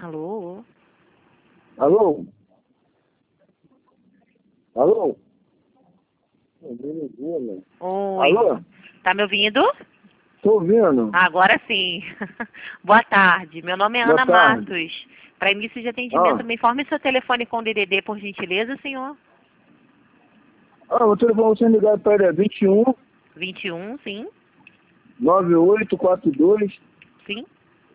Alô? Alô? Alô? Oi. Alô? Tá me ouvindo? Tô ouvindo. Agora sim. Boa tarde. Meu nome é Boa Ana tarde. Matos. Para início de atendimento, Ah, me informe seu telefone com DDD, por gentileza, senhor. o telefone você ligar para ele é 21 21, sim. 9842 Sim.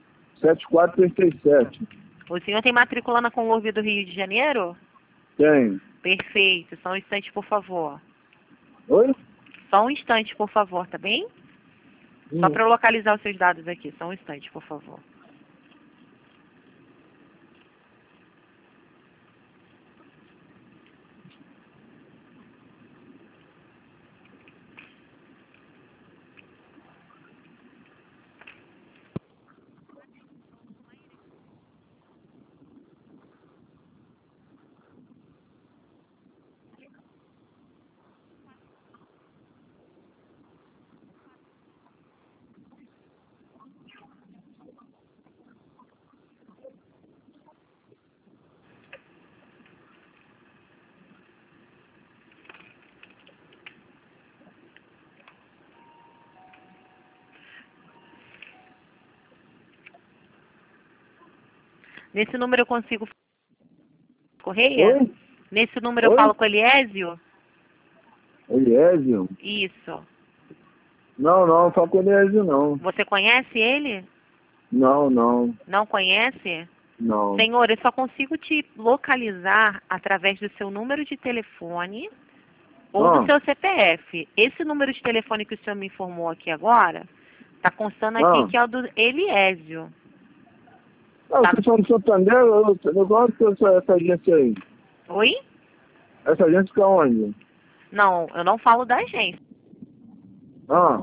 7437. O senhor tem matrícula na Conlurb do Rio de Janeiro? Tem. Perfeito. Só um instante, por favor. Oi? Só um instante, por favor, tá bem? Só para eu localizar os seus dados aqui. Só um instante, por favor. Nesse número eu consigo... Correia? Oi? Nesse número eu Oi? falo com o Eliésio? Eliésio? Isso. Não fala com Eliésio não. Você conhece ele? Não. Não conhece? Não. Senhor, eu só consigo te localizar através do seu número de telefone ou do Ah, seu CPF. Esse número de telefone que o senhor me informou aqui agora, está constando aqui ah. que é o do Eliésio. Tá? Vocês são do Santander? Eu gosto dessa agência aí. Oi? Essa agência fica onde? Não, eu não falo da agência. Ah,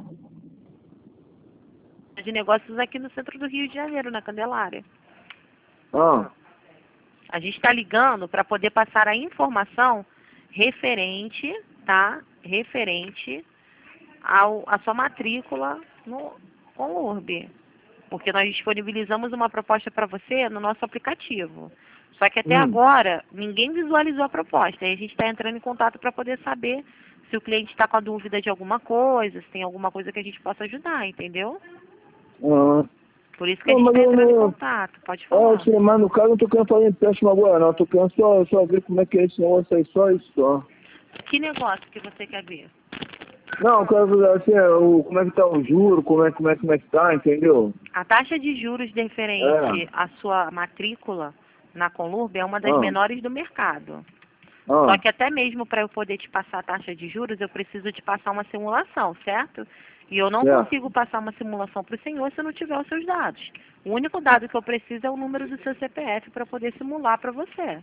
De negócios aqui no centro do Rio de Janeiro, na Candelária. ah. A gente está ligando para poder passar a informação referente, tá? Referente à sua matrícula no Conlurb. Porque nós disponibilizamos uma proposta para você no nosso aplicativo. Só que até agora, ninguém visualizou a proposta. E a gente está entrando em contato para poder saber se o cliente está com a dúvida de alguma coisa, se tem alguma coisa que a gente possa ajudar, entendeu? Ah. Por isso que a Não, gente mas está entrando em eu, contato. Pode falar. sim, mas no caso eu não tô querendo fazer empréstimo agora não, eu tô querendo só ver como é que é esse negócio aí, só isso só. Que negócio que você quer ver? Não, eu quero ver assim, como é que tá o juro, como é que tá, entendeu? A taxa de juros É. referente à sua matrícula na Conlurb é uma das Ah, menores do mercado. Só ah, que até mesmo para eu poder te passar a taxa de juros, eu preciso te passar uma simulação, certo? E eu não certo. consigo passar uma simulação para o senhor se eu não tiver os seus dados. O único dado que eu preciso é o número do seu CPF para poder simular para você.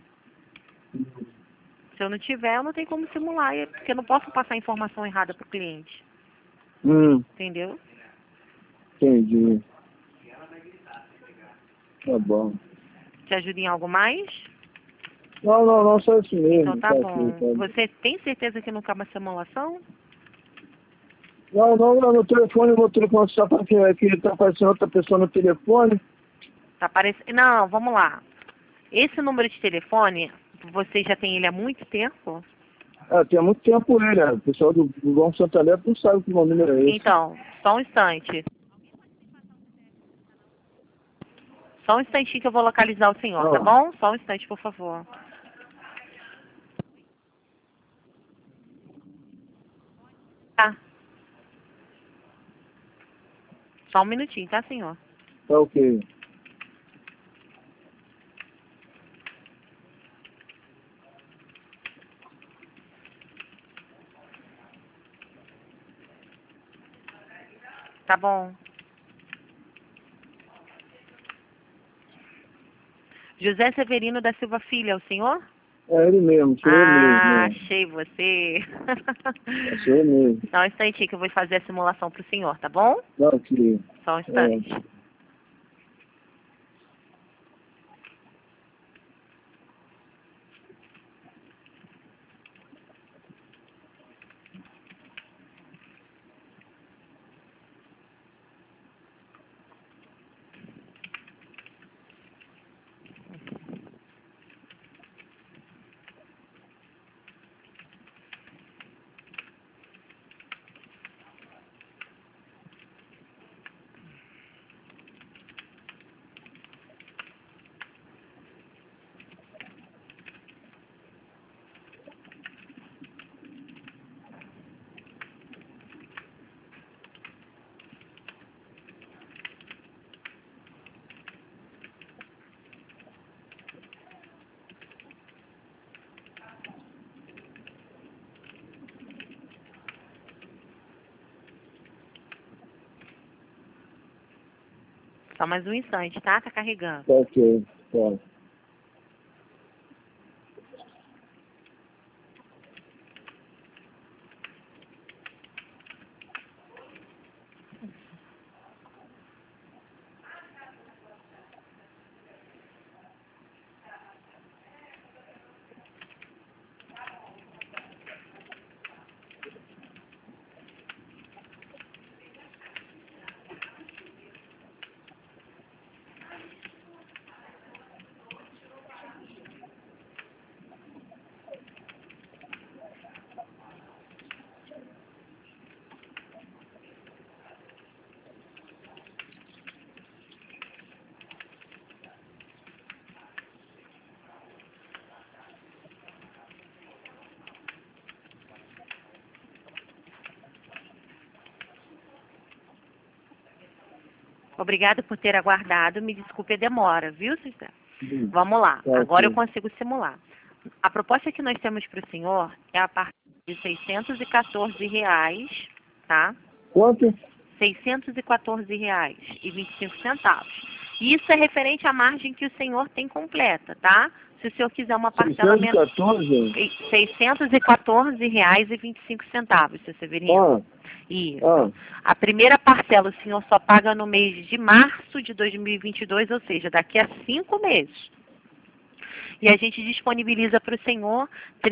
Se eu não tiver, eu não tenho como simular, porque eu não posso passar informação errada para o cliente. Entendeu? Entendi. Tá bom. Te ajuda em algo mais? Não, só isso Então mesmo, tá tá aqui, bom. tá. Você tem certeza que não cabe uma simulação? Não, no telefone, meu telefone só para que tá aparecendo outra pessoa no telefone. Tá aparecendo. Não, vamos lá. Esse número de telefone, você já tem ele há muito tempo? Tem há muito tempo ele, né? O pessoal do Banco Santander não sabe que meu número é esse. Então, só um instante. Só um instantinho que eu vou localizar o senhor, tá Ah, bom? Só um instante, por favor. Tá. Só um minutinho, tá, senhor? tá ok. Tá bom. José Severino da Silva Filho, é o senhor? É ele mesmo, sou eu mesmo, Ah, né? achei você. Sou eu mesmo. Só um instantinho que eu vou fazer a simulação pro senhor, tá bom? Tá ok. Só um instante. Só mais um instante, tá? Tá carregando. Tá ok, tá. Obrigada por ter aguardado. Me desculpe a demora, viu, César? Vamos lá. Tá Agora eu ok. consigo simular. A proposta que nós temos para o senhor é a partir de R$ 614, tá? Quanto? R$ 614,25. Isso é referente à margem que o senhor tem completa, tá? Se o senhor quiser uma parcelamento... 614? R$ 614,25, seu Severino. Ah, Isso. ah. A primeira parcela o senhor só paga no mês de março de 2022, ou seja, daqui a 5 meses. E a gente disponibiliza para o senhor R$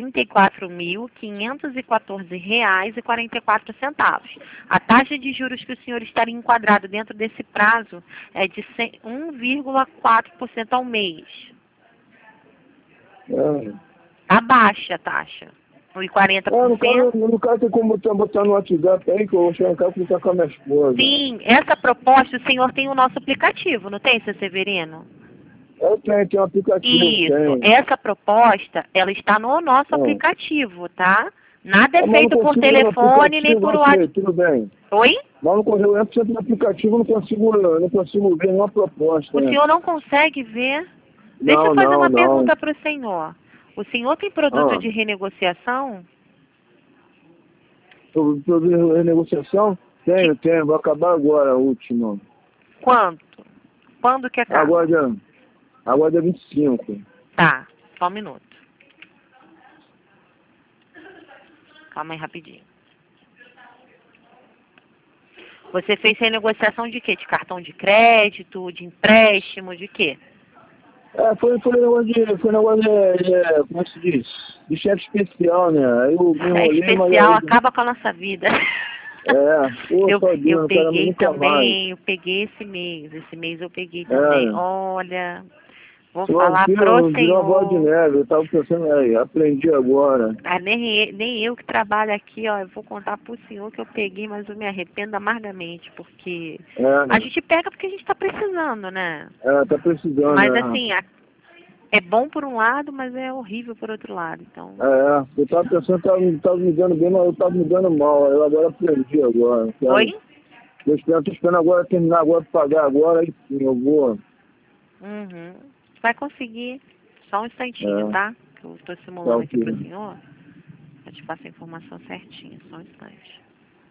34.514,44. A taxa de juros que o senhor estaria enquadrado dentro desse prazo é de 1,4% ao mês. Tá baixa a taxa. E 40%. No caso tem como botar no WhatsApp aí, que eu vou chegar em casa e ficar com a minha esposa. Sim, essa proposta, o senhor tem o nosso aplicativo, não tem, seu Severino? Eu tenho um aplicativo. Isso, tenho. essa proposta, ela está no nosso aplicativo, tá? Nada é Mas feito não por consigo telefone nem por ok, WhatsApp. tudo bem. Oi? Mas não consigo, eu entro no aplicativo, não consigo ver nenhuma proposta. O né? senhor não consegue ver? Deixa eu fazer uma pergunta para o senhor. O senhor tem produto de renegociação? Sobre renegociação? Tenho. Vou acabar agora, a última. Quanto? Quando que acaba? Agora dia 25. Tá, só um minuto. Calma aí rapidinho. Você fez renegociação de quê? De cartão de crédito, de empréstimo, de quê? Foi negócio como é que se diz? De chefe especial, né? Aí eu me enrolei, especial acaba com a nossa vida. Eu peguei também, eu peguei esse mês eu peguei também. Olha, vou falar pro senhor. Virou bola de neve, eu tava pensando aí, aprendi agora. Nem eu que trabalho aqui, ó, eu vou contar pro senhor que eu peguei, mas eu me arrependo amargamente, porque a gente pega porque a gente tá precisando, né? Tá precisando, mas assim, é bom por um lado, mas é horrível por outro lado, então... eu tava pensando que tava me dando bem, mas eu tava me dando mal, eu agora aprendi agora. Sabe? Oi? Tô esperando agora terminar agora, pagar agora, aí sim, eu vou... Vai conseguir, só um instantinho, tá? Que eu tô simulando aqui pro senhor, eu te passo a informação certinha, só um instante.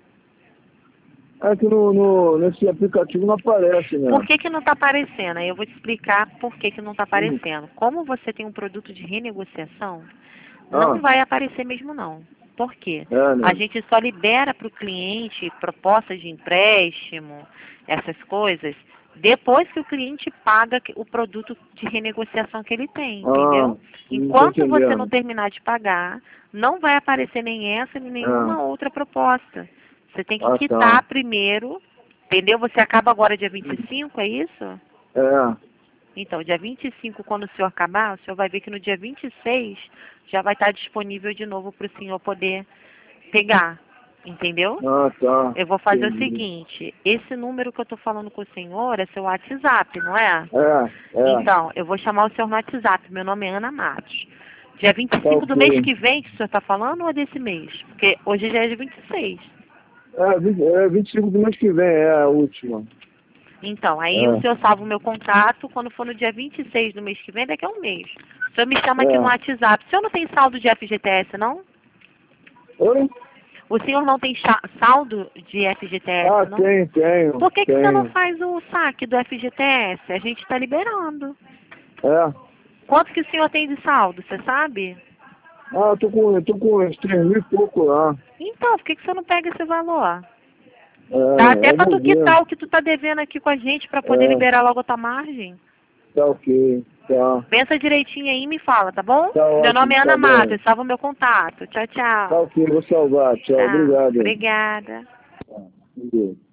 Aqui nesse aplicativo não aparece, né? Por que não está aparecendo? Aí eu vou te explicar por que não está aparecendo. Como você tem um produto de renegociação, não vai aparecer mesmo não. Por quê? Né? A gente só libera para o cliente propostas de empréstimo, essas coisas, depois que o cliente paga o produto de renegociação que ele tem, entendeu? Enquanto você não terminar de pagar, não vai aparecer nem essa nem nenhuma outra proposta. Você tem que quitar primeiro, entendeu? Você acaba agora dia 25, é isso? Então, dia 25, quando o senhor acabar, o senhor vai ver que no dia 26 já vai estar disponível de novo para o senhor poder pegar, entendeu? Eu vou fazer o seguinte, esse número que eu estou falando com o senhor é seu WhatsApp, não é? Então, eu vou chamar o senhor no WhatsApp, meu nome é Ana Matos. Dia 25 do mês que vem, que o senhor está falando, ou é desse mês? Porque hoje já é dia 26. 25 do mês que vem, é a última. Então, aí o senhor salva o meu contato, quando for no dia 26 do mês que vem, daqui a um mês. O senhor me chama aqui no WhatsApp. O senhor não tem saldo de FGTS, não? Oi? O senhor não tem saldo de FGTS, Ah, não? tenho. Por que você não Tenho. faz o saque do FGTS? A gente está liberando. É. Quanto que o senhor tem de saldo, você sabe? Ah, eu tô com uns 3 mil e pouco lá. Então, por que você não pega esse valor? Dá É, até eu pra vou tu ver. quitar o que tu tá devendo aqui com a gente pra poder É, liberar logo a tua margem. tá ok. Tá. Pensa direitinho aí e me fala, tá bom? Tá Meu nome ótimo, é tá Ana bom. Matos, salva o meu contato. Tchau, Tá tchau. ok, vou salvar. Tchau, Tá, obrigado. obrigada. Tá, obrigado.